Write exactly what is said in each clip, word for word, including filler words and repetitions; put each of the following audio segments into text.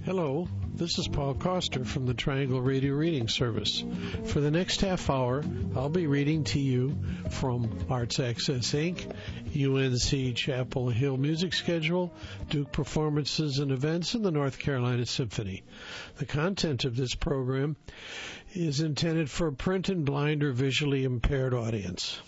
Hello, this is Paul Koster from the Triangle Radio Reading Service. For the next half hour, I'll be reading to you from Arts Access Incorporated, U N C Chapel Hill Music Schedule, Duke Performances and Events, and the North Carolina Symphony. The content of this program is intended for a print and blind or visually impaired audience.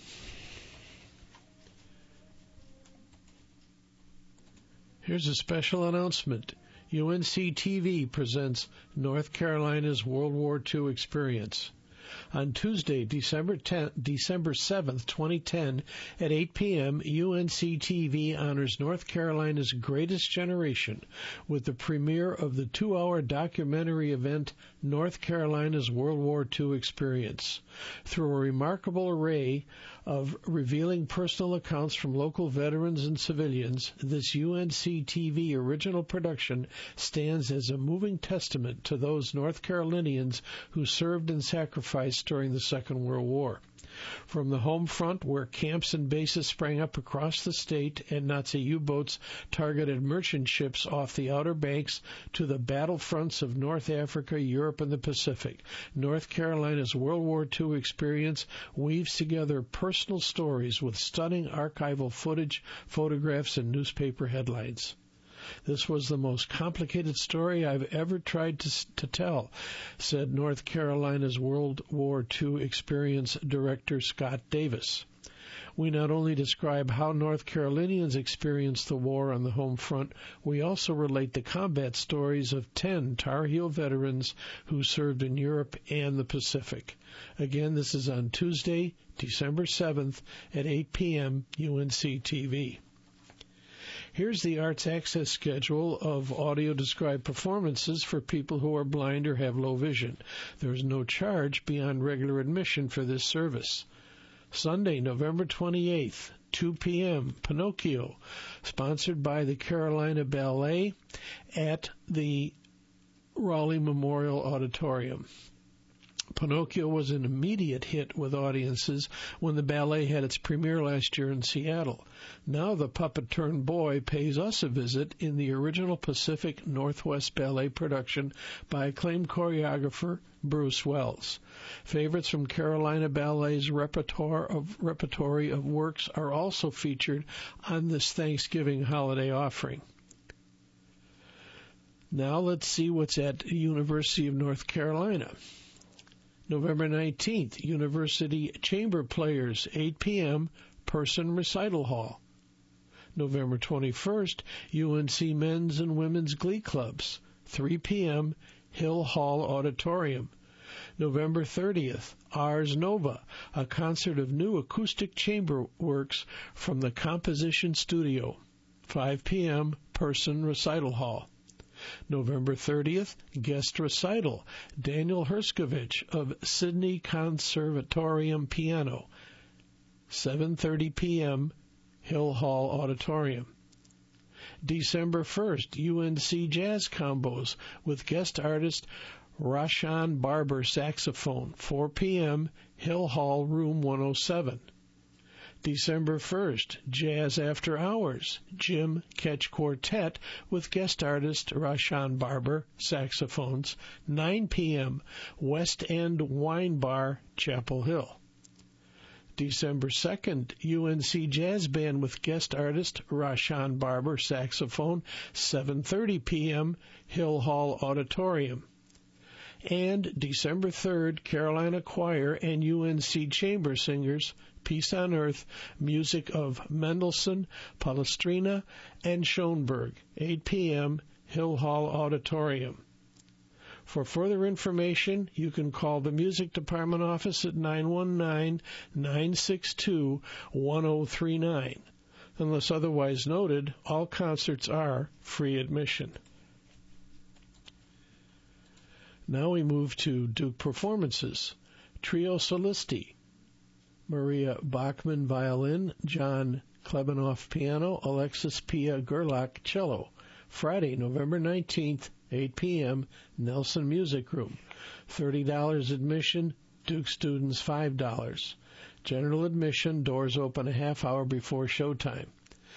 Here's a special announcement. U N C T V presents North Carolina's World War Two Experience. On Tuesday, December tenth, December seventh, twenty ten, at eight p.m., U N C T V honors North Carolina's greatest generation with the premiere of the two-hour documentary event North Carolina's World War Two Experience. Through a remarkable array of revealing personal accounts from local veterans and civilians, this U N C T V original production stands as a moving testament to those North Carolinians who served and sacrificed during the Second World War. From the home front, where camps and bases sprang up across the state and Nazi U-boats targeted merchant ships off the Outer Banks, to the battlefronts of North Africa, Europe, and the Pacific, North Carolina's World War Two experience weaves together personal stories with stunning archival footage, photographs, and newspaper headlines. This was the most complicated story I've ever tried to, to tell, said North Carolina's World War Two Experience Director Scott Davis. We not only describe how North Carolinians experienced the war on the home front, we also relate the combat stories of ten Tar Heel veterans who served in Europe and the Pacific. Again, this is on Tuesday, December seventh at eight p.m. U N C T V. Here's the Arts Access schedule of audio-described performances for people who are blind or have low vision. There is no charge beyond regular admission for this service. Sunday, November twenty-eighth, two p.m., Pinocchio, sponsored by the Carolina Ballet at the Raleigh Memorial Auditorium. Pinocchio was an immediate hit with audiences when the ballet had its premiere last year in Seattle. Now the puppet-turned-boy pays us a visit in the original Pacific Northwest Ballet production by acclaimed choreographer Bruce Wells. Favorites from Carolina Ballet's repertoire of, repertory of works are also featured on this Thanksgiving holiday offering. Now let's see what's at University of North Carolina. November nineteenth, University Chamber Players, eight p.m., Person Recital Hall. November twenty-first, U N C Men's and Women's Glee Clubs, three p.m., Hill Hall Auditorium. November thirtieth, Ars Nova, a concert of new acoustic chamber works from the Composition Studio, five p.m., Person Recital Hall. November thirtieth, guest recital, Daniel Herskovich of Sydney Conservatorium Piano, seven thirty p.m., Hill Hall Auditorium. December first, U N C Jazz Combos with guest artist Rashan Barber saxophone, four p.m., Hill Hall Room one oh seven. December first, Jazz After Hours, Jim Ketch Quartet with guest artist Rashan Barber, saxophones, nine p.m., West End Wine Bar, Chapel Hill. December second, U N C Jazz Band with guest artist Rashan Barber, saxophone, seven thirty p.m., Hill Hall Auditorium. And December third, Carolina Choir and U N C Chamber Singers, Peace on Earth, music of Mendelssohn, Palestrina, and Schoenberg, eight p.m., Hill Hall Auditorium. For further information, you can call the Music Department office at nine one nine, nine six two, one zero three nine. Unless otherwise noted, all concerts are free admission. Now we move to Duke Performances. Trio Solisti, Maria Bachman violin, John Klebanoff piano, Alexis Pia Gerlach cello. Friday, November nineteenth, eight p.m., Nelson Music Room. thirty dollars admission, Duke students five dollars. General admission, doors open a half hour before showtime.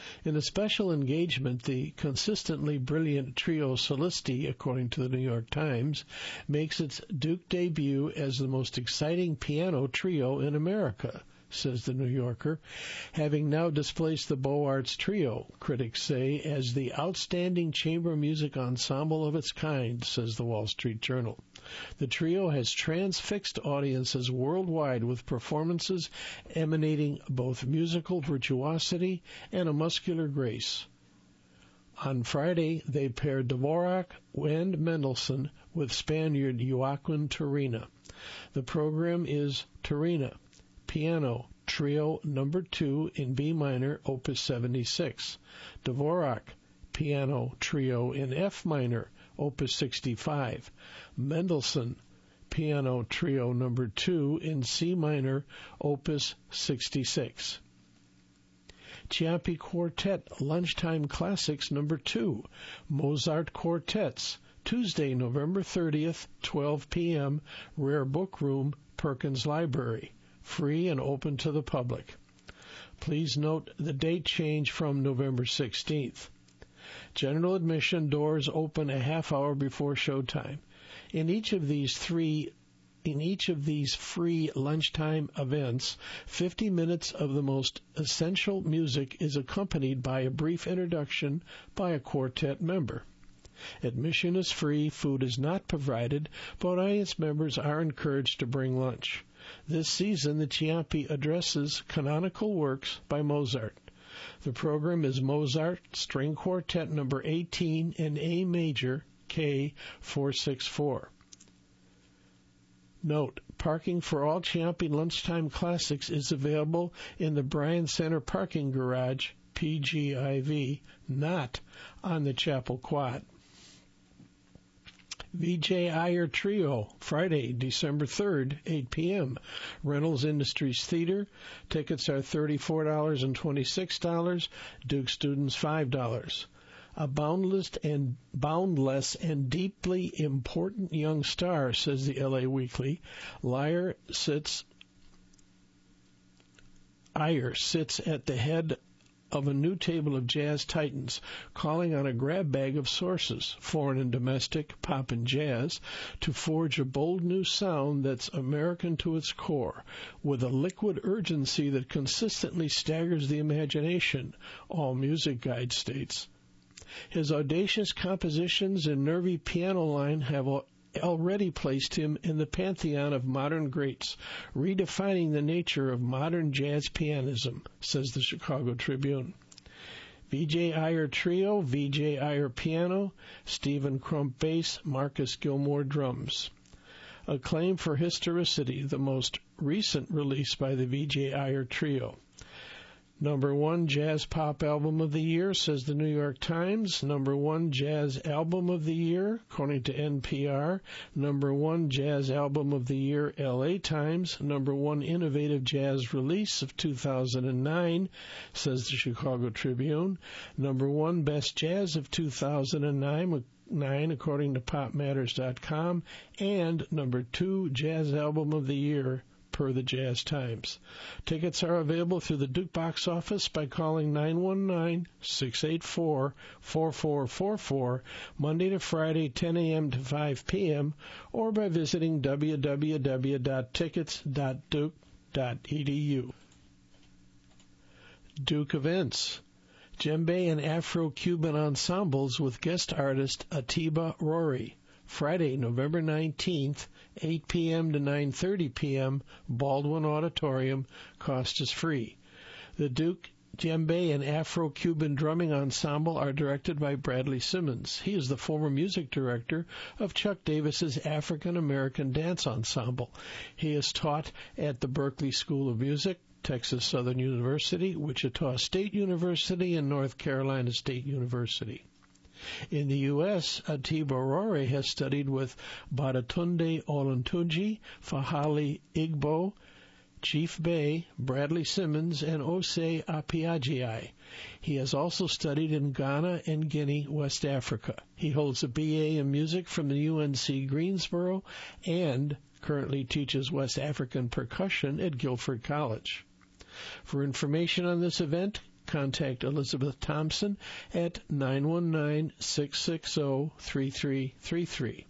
In a special engagement, the consistently brilliant trio Solisti, according to the New York Times, makes its Duke debut as the most exciting piano trio in America, says the New Yorker, having now displaced the Beaux Arts Trio, critics say, as the outstanding chamber music ensemble of its kind, says the Wall Street Journal. The trio has transfixed audiences worldwide with performances emanating both musical virtuosity and a muscular grace. On Friday, they paired Dvorak and Mendelssohn with Spaniard Joaquin Turina. The program is Turina, Piano, Trio Number two in B minor, Opus seventy-six. Dvorak, Piano, Trio in F minor, Opus sixty-five. Mendelssohn, Piano, Trio Number two in C minor, Opus sixty-six. Ciampi Quartet, Lunchtime Classics Number two, Mozart Quartets, Tuesday, November thirtieth, twelve p.m., Rare Book Room, Perkins Library. Free and open to the public. Please note the date change from November sixteenth. General admission doors open a half hour before showtime. In each of these three In each of these free lunchtime events, fifty minutes of the most essential music is accompanied by a brief introduction by a quartet member. Admission is free, food is not provided, but audience members are encouraged to bring lunch. This season, the Ciampi addresses canonical works by Mozart. The program is Mozart String Quartet Number eighteen in A major, K four sixty-four. Note, parking for all Ciampi Lunchtime Classics is available in the Bryan Center Parking Garage, P G I V, not on the Chapel Quad. V J Iyer Trio, Friday, December third, eight p.m., Reynolds Industries Theater. Tickets are thirty-four dollars and twenty-six dollars, Duke students five dollars. A boundless and boundless and deeply important young star, says the L A Weekly. Iyer sits, Iyer sits at the head of a new table of jazz titans, calling on a grab bag of sources, foreign and domestic, pop and jazz, to forge a bold new sound that's American to its core, with a liquid urgency that consistently staggers the imagination, All Music Guide states. His audacious compositions and nervy piano line have already placed him in the pantheon of modern greats, redefining the nature of modern jazz pianism, says the Chicago Tribune. V J Iyer Trio, V J Iyer Piano, Stephen Crump Bass, Marcus Gilmore Drums. Acclaim for Historicity, the most recent release by the V J Iyer Trio. Number one Jazz Pop Album of the Year, says the New York Times. Number one Jazz Album of the Year, according to N P R. Number one Jazz Album of the Year, L A Times. Number one Innovative Jazz Release of two thousand nine, says the Chicago Tribune. Number one Best Jazz of two thousand nine, nine according to pop matters dot com. And number two Jazz Album of the Year, per the Jazz Times. Tickets are available through the Duke box office by calling nine one nine, six eight four, four four four four, Monday to Friday, ten a.m. to five p.m., or by visiting w w w dot tickets dot duke dot e d u. Duke Events. Djembe and Afro-Cuban ensembles with guest artist Atiba Rory. Friday, November nineteenth, eight p.m. to nine thirty p.m., Baldwin Auditorium. Cost is free. The Duke, Djembe, and Afro-Cuban Drumming Ensemble are directed by Bradley Simmons. He is the former music director of Chuck Davis's African American Dance Ensemble. He has taught at the Berklee School of Music, Texas Southern University, Wichita State University, and North Carolina State University. In the U S, Atiba Rory has studied with Badatunde Oluntunji, Fahali Igbo, Chief Bey, Bradley Simmons, and Osei Apiagiai. He has also studied in Ghana and Guinea, West Africa. He holds a B A in music from the U N C Greensboro and currently teaches West African percussion at Guilford College. For information on this event, contact Elizabeth Thompson at nine one nine, six six zero, three three three three.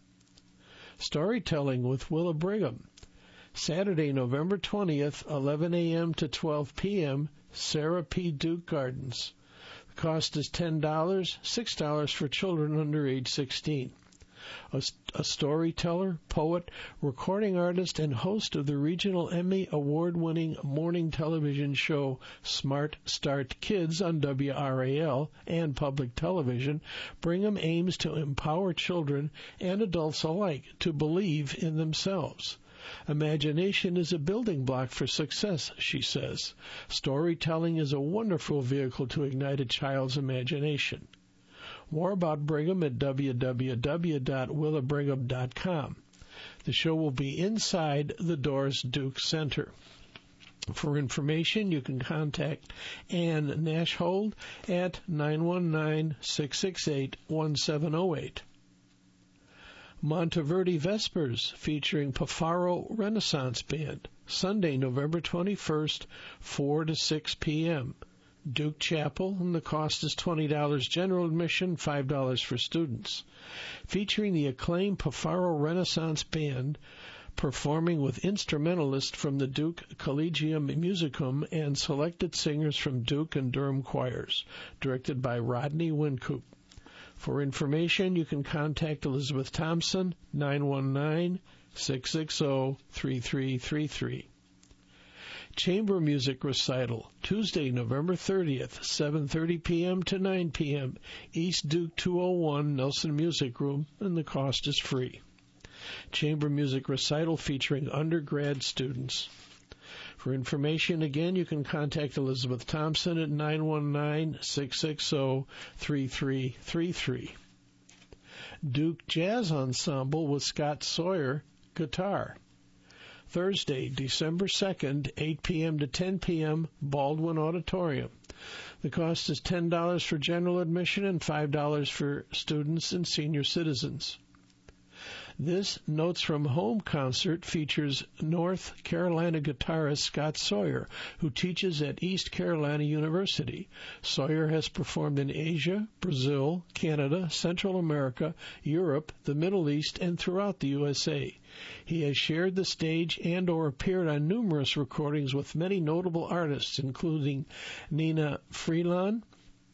Storytelling with Willa Brigham. Saturday, November twentieth, eleven a.m. to twelve p.m., Sarah P. Duke Gardens. The cost is ten dollars, six dollars for children under age sixteen. A, a storyteller, poet, recording artist, and host of the regional Emmy award-winning morning television show Smart Start Kids on W R A L and public television, Brigham aims to empower children and adults alike to believe in themselves. Imagination is a building block for success, she says. Storytelling is a wonderful vehicle to ignite a child's imagination. More about Brigham at w w w dot willa brigham dot com. The show will be inside the Doris Duke Center. For information, you can contact Ann Nashhold at nine one nine, six six eight, one seven zero eight. Monteverdi Vespers featuring Pafaro Renaissance Band, Sunday, November twenty-first, four to six p.m. Duke Chapel, and the cost is twenty dollars general admission, five dollars for students. Featuring the acclaimed Pafaro Renaissance Band, performing with instrumentalists from the Duke Collegium Musicum and selected singers from Duke and Durham choirs, directed by Rodney Wincoop. For information, you can contact Elizabeth Thompson, nine one nine, six six zero, three three three three. Chamber Music Recital, Tuesday, November thirtieth, seven thirty p.m. to nine p.m., East Duke two oh one, Nelson Music Room, and the cost is free. Chamber Music Recital featuring undergrad students. For information, again, you can contact Elizabeth Thompson at nine one nine, six six zero, three three three three. Duke Jazz Ensemble with Scott Sawyer, guitar. Thursday, December second, eight p.m. to ten p.m., Baldwin Auditorium. The cost is ten dollars for general admission and five dollars for students and senior citizens. This Notes from Home concert features North Carolina guitarist Scott Sawyer, who teaches at East Carolina University. Sawyer has performed in Asia, Brazil, Canada, Central America, Europe, the Middle East, and throughout the U S A. He has shared the stage and or appeared on numerous recordings with many notable artists, including Nina Freelon,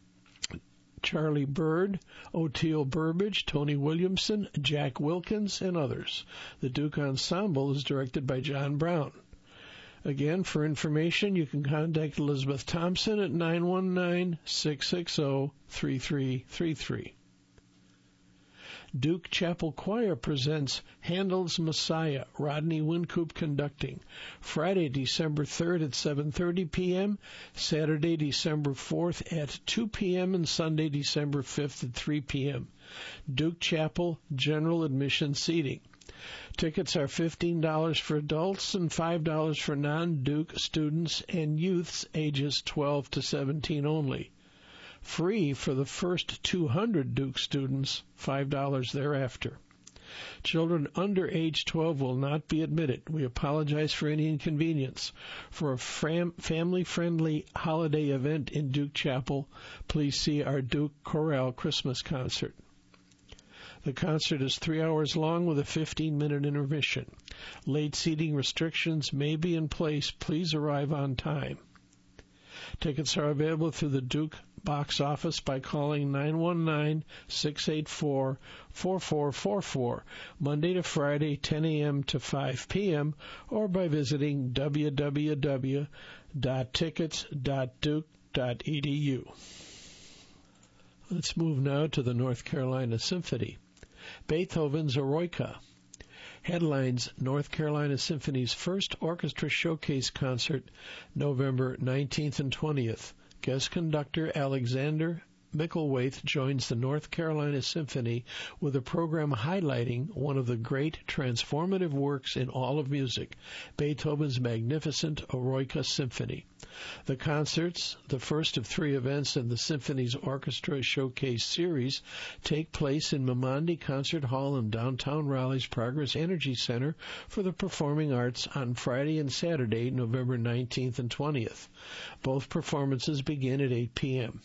Charlie Bird, Oteil Burbage, Tony Williamson, Jack Wilkins, and others. The Duke Ensemble is directed by John Brown. Again, for information, you can contact Elizabeth Thompson at nine one nine, six six zero, three three three three. Duke Chapel Choir presents Handel's Messiah, Rodney Wincoop conducting, Friday, December third at seven thirty p.m., Saturday, December fourth at two p.m., and Sunday, December fifth at three p.m. Duke Chapel general admission seating. Tickets are fifteen dollars for adults and five dollars for non-Duke students and youths ages twelve to seventeen only. Free for the first two hundred Duke students, five dollars thereafter. Children under age twelve will not be admitted. We apologize for any inconvenience. For a fam- family-friendly holiday event in Duke Chapel, please see our Duke Chorale Christmas concert. The concert is three hours long with a fifteen-minute intermission. Late seating restrictions may be in place. Please arrive on time. Tickets are available through the Duke box office by calling nine one nine, six eight four, four four four four, Monday to Friday, ten a.m. to five p.m., or by visiting w w w dot tickets dot duke dot e d u. Let's move now to the North Carolina Symphony. Beethoven's Eroica headlines North Carolina Symphony's first orchestra showcase concert, November nineteenth and twentieth. Guest conductor Alexander Micklethwait joins the North Carolina Symphony with a program highlighting one of the great transformative works in all of music, Beethoven's magnificent Eroica Symphony. The concerts, the first of three events in the Symphony's Orchestra Showcase series, take place in Mimondi Concert Hall in downtown Raleigh's Progress Energy Center for the Performing Arts on Friday and Saturday, November nineteenth and twentieth. Both performances begin at eight p.m.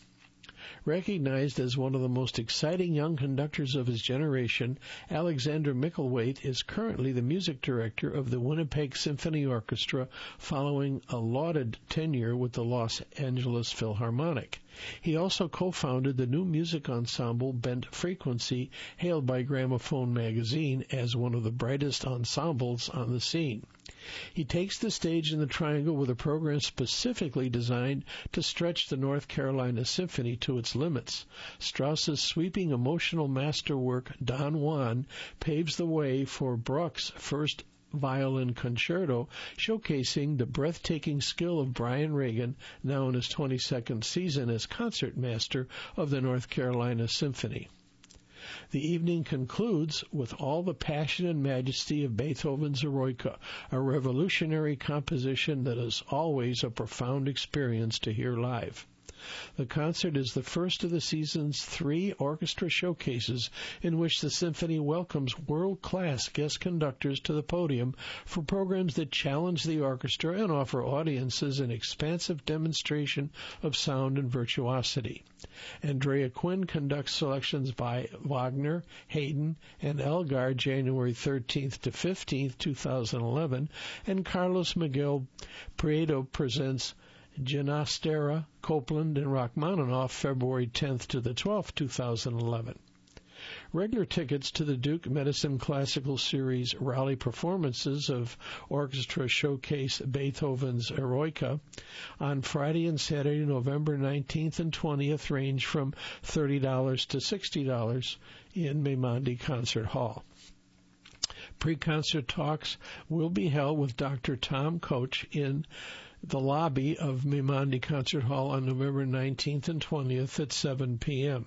Recognized as one of the most exciting young conductors of his generation, Alexander Micklethwait is currently the music director of the Winnipeg Symphony Orchestra following a lauded tenure with the Los Angeles Philharmonic. He also co-founded the new music ensemble Bent Frequency, hailed by Gramophone magazine as one of the brightest ensembles on the scene. He takes the stage in the Triangle with a program specifically designed to stretch the North Carolina Symphony to its limits. Strauss's sweeping emotional masterwork, Don Juan, paves the way for Bruck's first violin concerto, showcasing the breathtaking skill of Brian Regan, now in his twenty-second season as concertmaster of the North Carolina Symphony. The evening concludes with all the passion and majesty of Beethoven's Eroica, a revolutionary composition that is always a profound experience to hear live. The concert is the first of the season's three orchestra showcases in which the symphony welcomes world-class guest conductors to the podium for programs that challenge the orchestra and offer audiences an expansive demonstration of sound and virtuosity. Andrea Quinn conducts selections by Wagner, Haydn, and Elgar January thirteenth to fifteenth, two thousand eleven, and Carlos Miguel Prieto presents Ginastera, Copland, and Rachmaninoff February tenth to the twelfth, two thousand eleven. Regular tickets to the Duke Medicine Classical Series Raleigh performances of Orchestra Showcase Beethoven's Eroica on Friday and Saturday, November nineteenth and twentieth, range from thirty dollars to sixty dollars in Mimondi Concert Hall. Pre-concert talks will be held with Doctor Tom Koch in the lobby of Mimondi Concert Hall on November nineteenth and twentieth at seven p.m.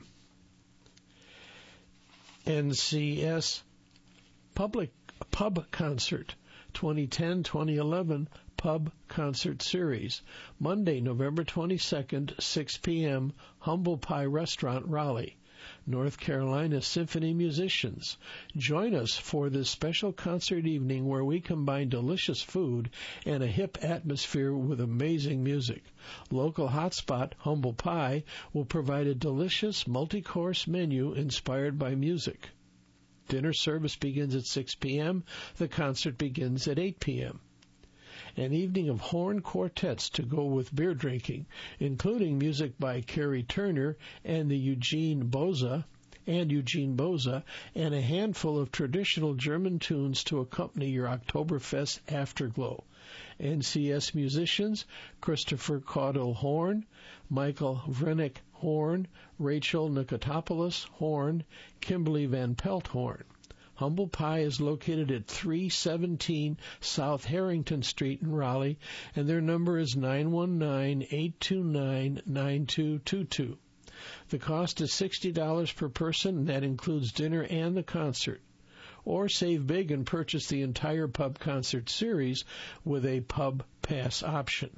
N C S Public Pub Concert twenty ten to twenty eleven Pub Concert Series, Monday, November twenty-second, six p.m., Humble Pie Restaurant, Raleigh. North Carolina Symphony musicians. Join us for this special concert evening where we combine delicious food and a hip atmosphere with amazing music. Local hotspot Humble Pie will provide a delicious multi-course menu inspired by music. Dinner service begins at six p.m. The concert begins at eight p.m. An evening of horn quartets to go with beer drinking, including music by Kerry Turner and the Eugene Boza, and Eugene Boza, and a handful of traditional German tunes to accompany your Oktoberfest afterglow. N C S musicians, Christopher Caudle horn, Michael Vrenick horn, Rachel Nikotopoulos horn, Kimberly Van Pelt horn. Humble Pie is located at three seventeen South Harrington Street in Raleigh, and their number is nine one nine, eight two nine, nine two two two. The cost is sixty dollars per person, and that includes dinner and the concert. Or save big and purchase the entire pub concert series with a pub pass option.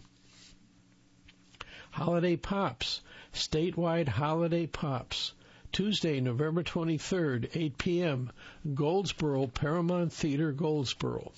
Holiday Pops, statewide Holiday Pops. Tuesday, November twenty-third, eight p.m., Goldsboro, Paramount Theater, Goldsboro.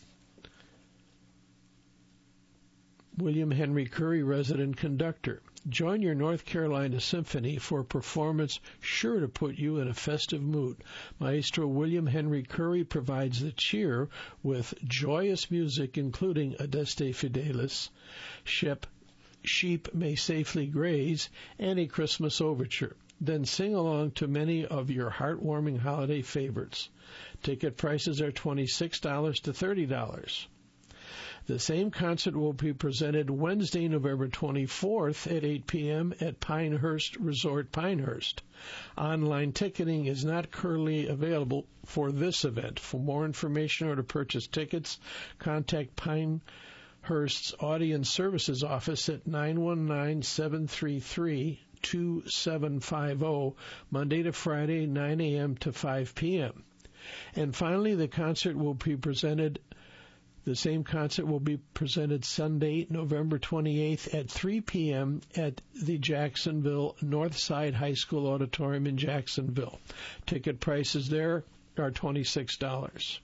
William Henry Curry, resident conductor. Join your North Carolina Symphony for a performance sure to put you in a festive mood. Maestro William Henry Curry provides the cheer with joyous music, including Adeste Fidelis, Shep, Sheep May Safely Graze, and a Christmas Overture. Then sing along to many of your heartwarming holiday favorites. Ticket prices are twenty-six dollars to thirty dollars. The same concert will be presented Wednesday, November twenty-fourth at eight p.m. at Pinehurst Resort, Pinehurst. Online ticketing is not currently available for this event. For more information or to purchase tickets, contact Pinehurst's Audience Services Office at nine one nine, seven three three, two seven five zero, Monday to Friday, nine a.m. to five p.m. And finally, the concert will be presented, the same concert will be presented Sunday, November twenty-eighth at three p.m. at the Jacksonville Northside High School Auditorium in Jacksonville. Ticket prices there are twenty-six dollars.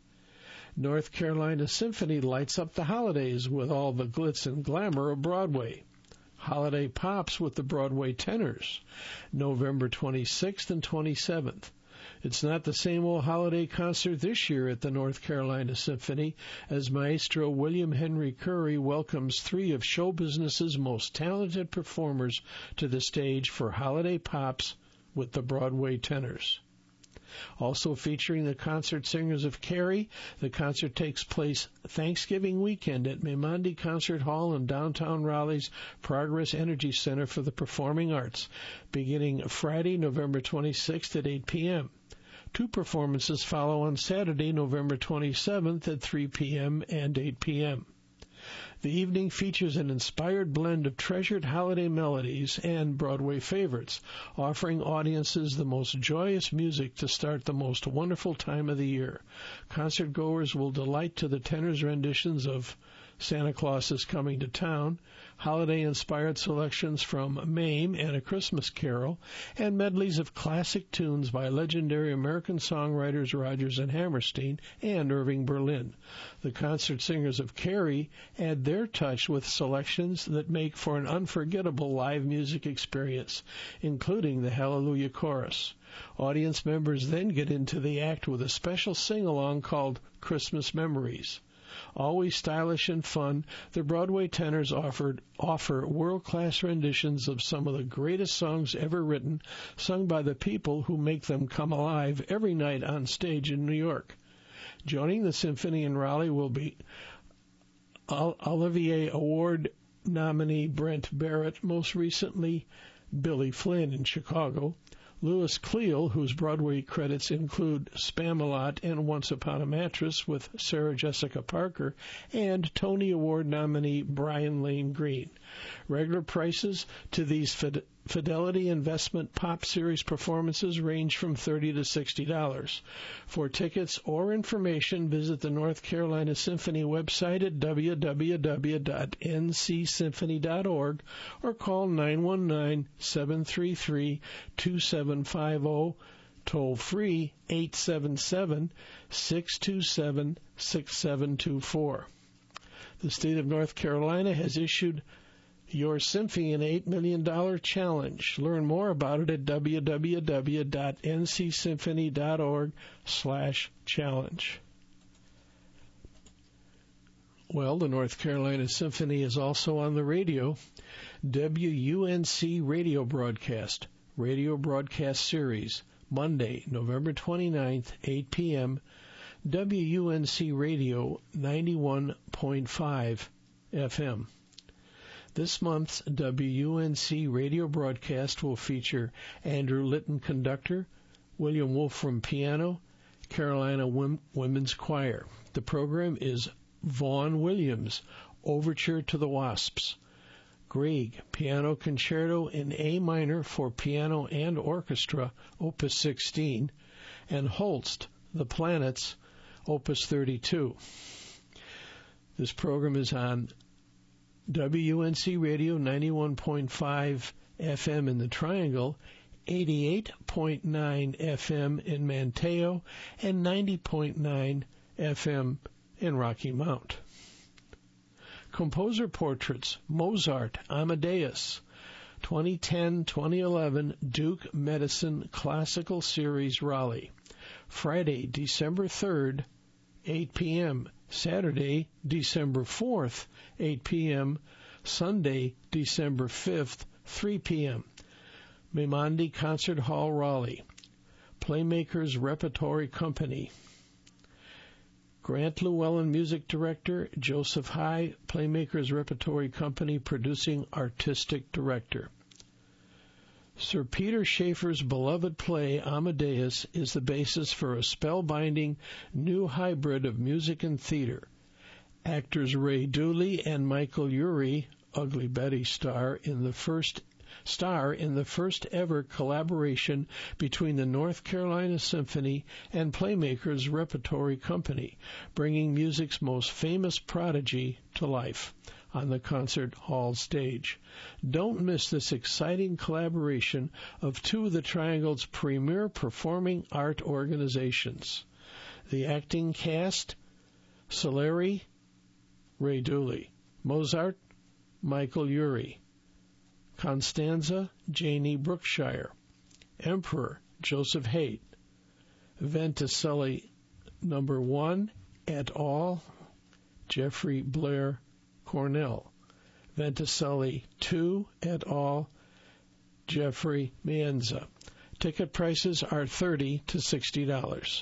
North Carolina Symphony lights up the holidays with all the glitz and glamour of Broadway. Holiday Pops with the Broadway Tenors, November twenty-sixth and twenty-seventh. It's not the same old holiday concert this year at the North Carolina Symphony, as Maestro William Henry Curry welcomes three of show business's most talented performers to the stage for Holiday Pops with the Broadway Tenors. Also featuring the concert singers of Carrie, the concert takes place Thanksgiving weekend at Maimandi Concert Hall in downtown Raleigh's Progress Energy Center for the Performing Arts, beginning Friday, November twenty-sixth at eight p.m. Two performances follow on Saturday, November twenty-seventh at three p.m. and eight p.m. The evening features an inspired blend of treasured holiday melodies and Broadway favorites, offering audiences the most joyous music to start the most wonderful time of the year. Concertgoers will delight to the tenors' renditions of Santa Claus is Coming to Town, holiday-inspired selections from Mame and A Christmas Carol, and medleys of classic tunes by legendary American songwriters Rodgers and Hammerstein and Irving Berlin. The concert singers of Carrie add their touch with selections that make for an unforgettable live music experience, including the Hallelujah Chorus. Audience members then get into the act with a special sing-along called Christmas Memories. Always stylish and fun, the Broadway Tenors offered, offer world-class renditions of some of the greatest songs ever written, sung by the people who make them come alive every night on stage in New York. Joining the symphony in Raleigh will be Olivier Award nominee Brent Barrett, most recently Billy Flynn in Chicago, Louis Cleal, whose Broadway credits include Spam-A-Lot and Once Upon a Mattress with Sarah Jessica Parker, and Tony Award nominee Brian Lane Green. Regular prices to these Fid- Fidelity Investment Pop Series performances range from thirty dollars to sixty dollars. For tickets or information, visit the North Carolina Symphony website at w w w dot n c symphony dot org or call nine one nine, seven three three, two seven five zero, toll free eight seven seven, six two seven, six seven two four. The state of North Carolina has issued Your Symphony an eight million dollars challenge. Learn more about it at w w w dot n c symphony dot org slash challenge. Well, the North Carolina Symphony is also on the radio. W U N C radio broadcast, radio broadcast series, Monday, November twenty-ninth, eight p.m., W U N C Radio ninety-one point five F M. This month's W U N C radio broadcast will feature Andrew Litton, conductor, William Wolfram, piano, Carolina Wom- Women's Choir. The program is Vaughan Williams, Overture to the Wasps, Grieg, Piano Concerto in A minor for piano and orchestra, Opus sixteen, and Holst, The Planets, Opus thirty-two. This program is on W U N C Radio ninety-one point five F M in the Triangle, eighty-eight point nine F M in Manteo, and ninety point nine F M in Rocky Mount. Composer portraits, Mozart, Amadeus, twenty ten to twenty eleven Duke Medicine Classical Series Raleigh. Friday, December third, eight p.m. Saturday, December fourth, eight p.m. Sunday, December fifth, three p.m. Maimandi Concert Hall, Raleigh. Playmakers Repertory Company. Grant Llewellyn, Music Director. Joseph High, Playmakers Repertory Company, Producing Artistic Director. Sir Peter Schaeffer's beloved play, Amadeus, is the basis for a spellbinding new hybrid of music and theater. Actors Ray Dooley and Michael Urie, Ugly Betty star in the first star in the first ever collaboration between the North Carolina Symphony and Playmakers Repertory Company, bringing music's most famous prodigy to life on the concert hall stage. Don't miss this exciting collaboration of two of the Triangle's premier performing art organizations. The acting cast, Salieri, Ray Dooley; Mozart, Michael Urie; Constanza, Janie Brookshire; Emperor, Joseph Haidt; Ventuselli number one et al., Jeffrey Blair Cornell; Ventuselli two et al., Jeffrey Mienza. Ticket prices are thirty to sixty dollars.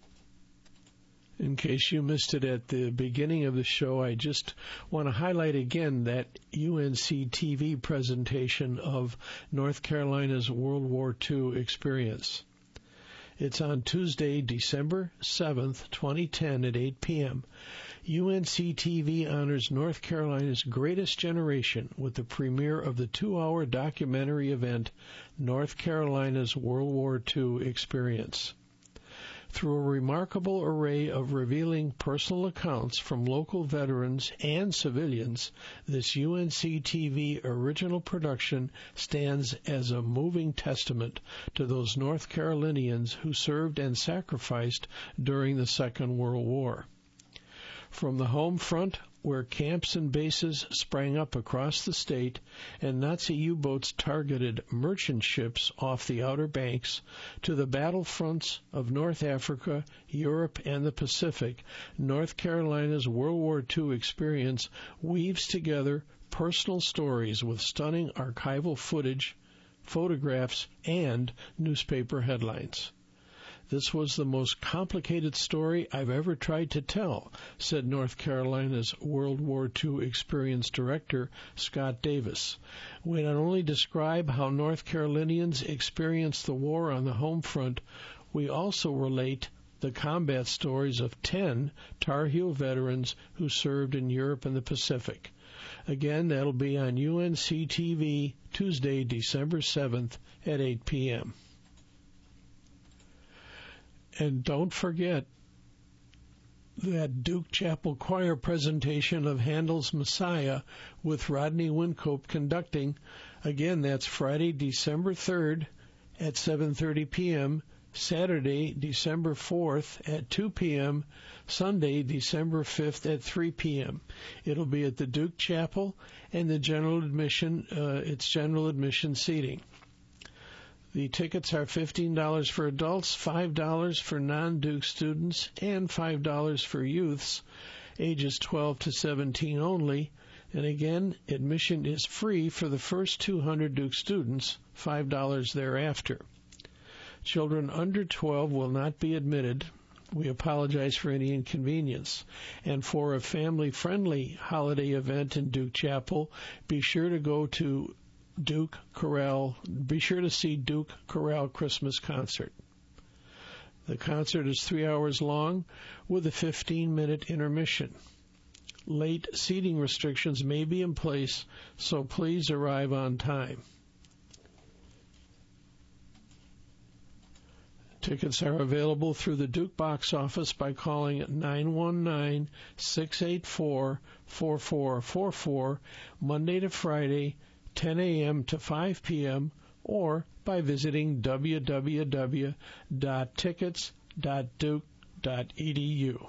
In case you missed it at the beginning of the show, I just want to highlight again that U N C T V presentation of North Carolina's World War Two experience. It's on Tuesday, December seventh, twenty ten at eight p.m. U N C T V honors North Carolina's greatest generation with the premiere of the two-hour documentary event, North Carolina's World War Two Experience. Through a remarkable array of revealing personal accounts from local veterans and civilians, this U N C T V original production stands as a moving testament to those North Carolinians who served and sacrificed during the Second World War. From the home front, where camps and bases sprang up across the state and Nazi U-boats targeted merchant ships off the Outer Banks, to the battlefronts of North Africa, Europe, and the Pacific, North Carolina's World War Two experience weaves together personal stories with stunning archival footage, photographs, and newspaper headlines. This was the most complicated story I've ever tried to tell, said North Carolina's World War Two experience director, Scott Davis. We not only describe how North Carolinians experienced the war on the home front, we also relate the combat stories of ten Tar Heel veterans who served in Europe and the Pacific. Again, that'll be on U N C T V Tuesday, December seventh at eight p.m. And don't forget that Duke Chapel Choir presentation of Handel's Messiah with Rodney Wincope conducting. Again, that's Friday, December third at seven thirty p.m., Saturday, December fourth at two p.m., Sunday, December fifth at three p.m. It'll be at the Duke Chapel, and the general admission, uh, it's general admission seating. The tickets are fifteen dollars for adults, five dollars for non-Duke students, and five dollars for youths, ages twelve to seventeen only. And again, admission is free for the first two hundred Duke students, five dollars thereafter. Children under twelve will not be admitted. We apologize for any inconvenience. And for a family-friendly holiday event in Duke Chapel, be sure to go to Duke Chorale, be sure to see Duke Chorale Christmas Concert. The concert is three hours long with a fifteen-minute intermission. Late seating restrictions may be in place, so please arrive on time. Tickets are available through the Duke box office by calling nine one nine, six eight four, four four four four Monday to Friday, ten a.m. to five p.m., or by visiting w w w dot tickets dot duke dot e d u.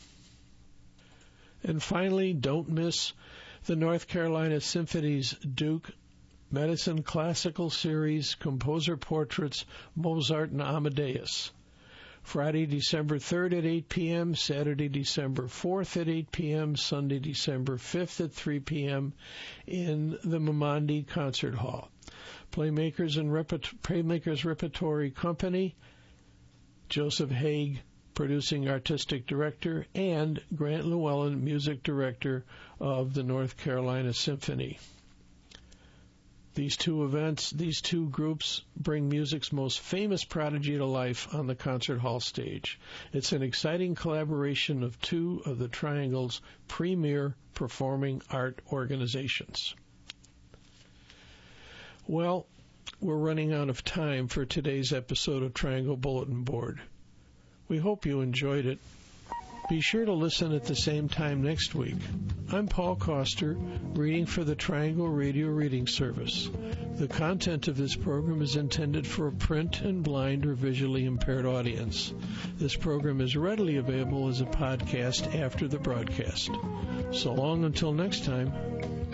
And finally, don't miss the North Carolina Symphony's Duke Medicine Classical Series Composer Portraits, Mozart and Amadeus. Friday, December third at eight p.m., Saturday, December fourth at eight p.m., Sunday, December fifth at three p.m. in the Maimandi Concert Hall. Playmakers and Repet- Playmakers Repertory Company, Joseph Haig, producing artistic director, and Grant Llewellyn, music director of the North Carolina Symphony. These two events, these two groups bring music's most famous prodigy to life on the concert hall stage. It's an exciting collaboration of two of the Triangle's premier performing art organizations. Well, we're running out of time for today's episode of Triangle Bulletin Board. We hope you enjoyed it. Be sure to listen at the same time next week. I'm Paul Koster, reading for the Triangle Radio Reading Service. The content of this program is intended for a print and blind or visually impaired audience. This program is readily available as a podcast after the broadcast. So long until next time.